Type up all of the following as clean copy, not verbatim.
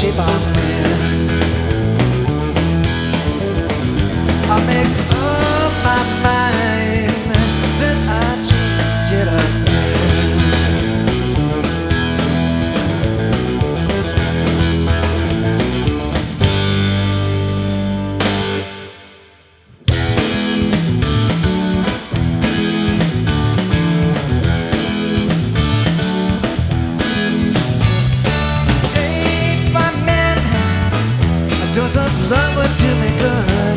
shape I'm in. I make up my mind, then I change it again. Doesn't love would do me good.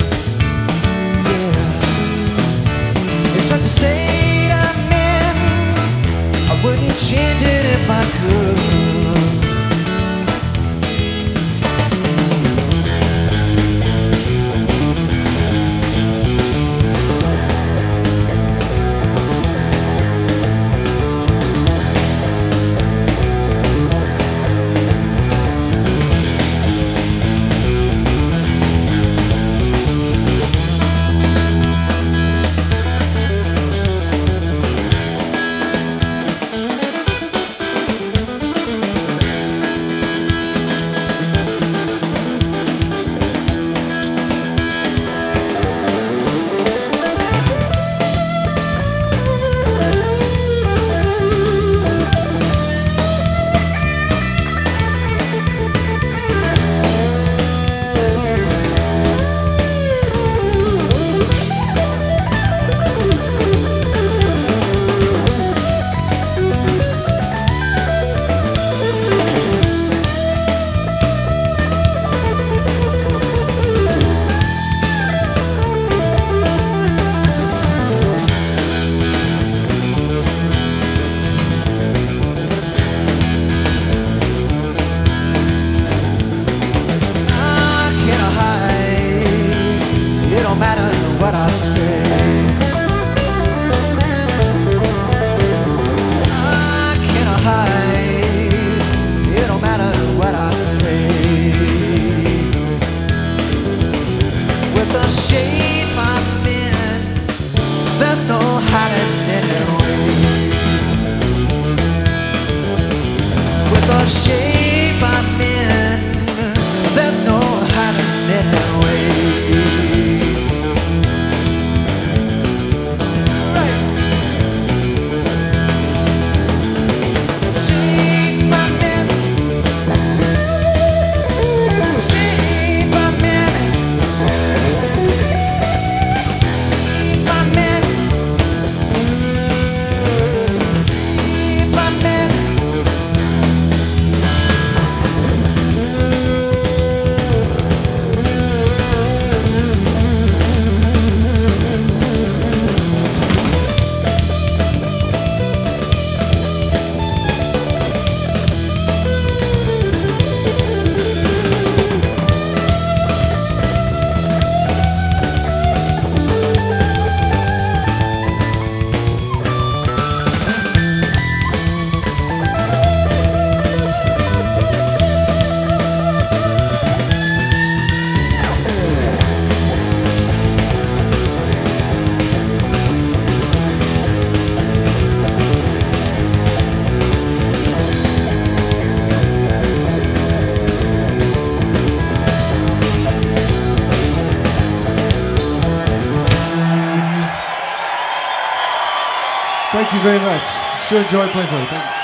Yeah, it's such a state I'm in. I wouldn't change it if I could. No matter what I say, I cannot hide. It don't matter what I say. With the shape I'm in, there's no hiding anyway. With the shape I'm in, there's no hiding anyway. Thank you very much. Sure enjoyed playing for you. Thank you.